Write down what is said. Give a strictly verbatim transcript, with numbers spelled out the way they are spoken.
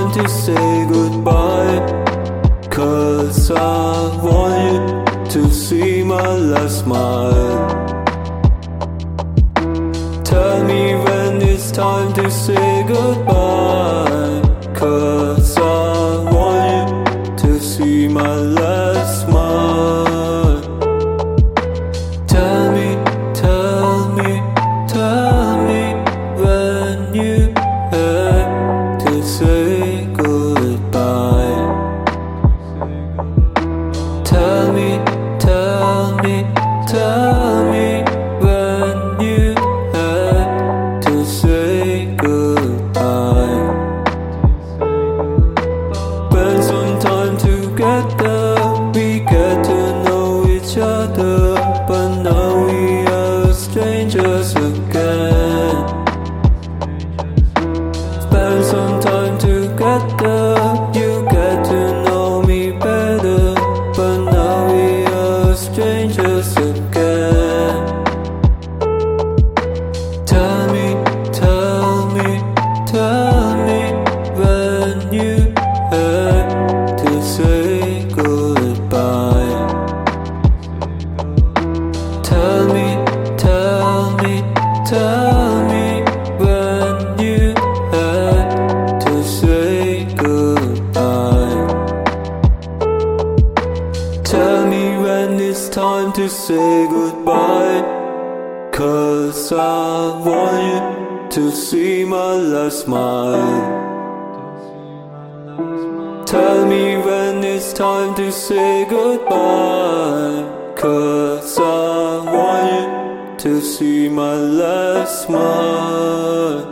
time to say goodbye, 'cause I want you to see my last smile. Tell me when it's time to say goodbye, 'cause I want you to see my last smile. Tell me, tell me, tell me when you have to say goodbye. Tell me, tell me, tell me when you have to say goodbye. Spend some time together, we get to know each other, but now we are strangers again. Spend some time together, you get to know me better, but now we are strangers again. Tell me, tell me, tell me when you have to say goodbye. Tell me, tell me, tell me when you have to say goodbye. Tell me when it's time to say goodbye, 'cause I want you to see my last smile. Tell me when it's time to say goodbye, 'cause I want you to see my last smile.